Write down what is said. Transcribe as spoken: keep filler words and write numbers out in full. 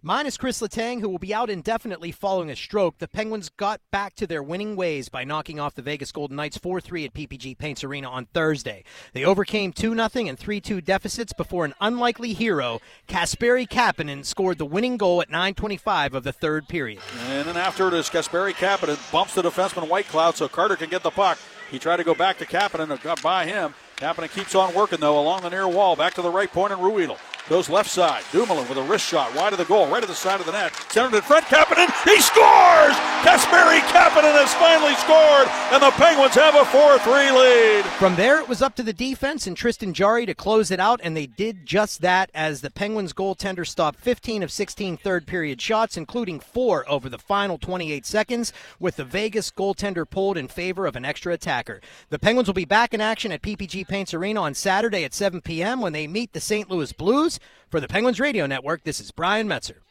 Minus Chris Letang, who will be out indefinitely following a stroke, the Penguins got back to their winning ways by knocking off the Vegas Golden Knights four three at P P G Paints Arena on Thursday. They overcame two nothing and three two deficits before an unlikely hero, Kasperi Kapanen, scored the winning goal at nine twenty-five of the third period. And then after it is Kasperi Kapanen bumps the defenseman Whitecloud so Carter can get the puck. He tried to go back to Kapanen and got by him. Kapanen keeps on working, though, along the near wall. Back to the right point, and Ruhwedel goes left side. Dumoulin with a wrist shot wide of the goal, right at the side of the net. Centered in front, Kapanen, he scores! Kasperi Kapanen has finally scored, and the Penguins have a four three lead. From there, it was up to the defense and Tristan Jarry to close it out, and they did just that as the Penguins goaltender stopped fifteen of sixteen third-period shots, including four over the final twenty-eight seconds, with the Vegas goaltender pulled in favor of an extra attacker. The Penguins will be back in action at P P G Paints Arena on Saturday at seven p.m. when they meet the Saint Louis Blues. For the Penguins Radio Network, this is Brian Metzer.